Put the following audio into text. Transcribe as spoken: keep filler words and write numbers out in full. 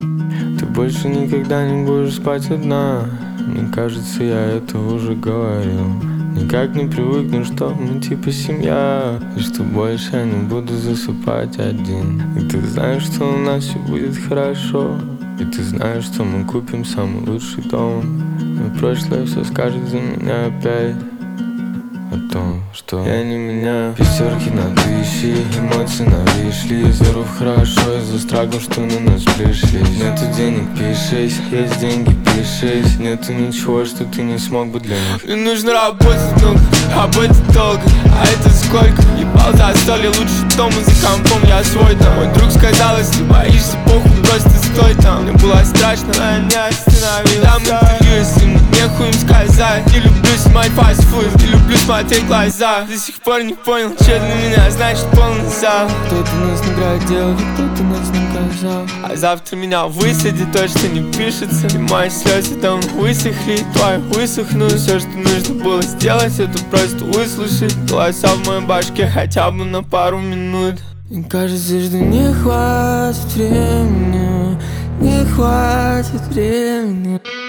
Ты больше никогда не будешь спать одна. Мне кажется, я это уже говорил. Никак не привыкну, что мы типа семья, и что больше я не буду засыпать один. И ты знаешь, что у нас все будет хорошо. И ты знаешь, что мы купим самый лучший дом. Но прошлое все скажет за меня опять о том, что я не меняю. Пятерки на тысячи, эмоции навешли. Здоров хорошо, из-за страхов, что на нас пришли. Нету денег, пишись, есть деньги, пишись. Нету ничего, что ты не смог бы для них. Мне нужно работать много, работать долго. А это сколько? Ебал за столе, лучше дома за компом, я свой там. Мой друг сказал, если боишься, похуй, просто стой там. Мне было страшно, но я не остановился. Дам интервью, если мне нехуй им сказать. Не люблю снимать фастфуд, не люблю смотреть в глаза. До сих пор не понял, что для меня значит полный зал. Кто-то нас наградил, кто-то нас наказал. А завтра меня высадит, то, что не пишется. И мои слезы там высохли, твои высохнут. Все, что нужно было сделать, это просто выслушать голоса в моей башке хотя бы на пару минут. Мне кажется, что не хватит времени, не хватит времени.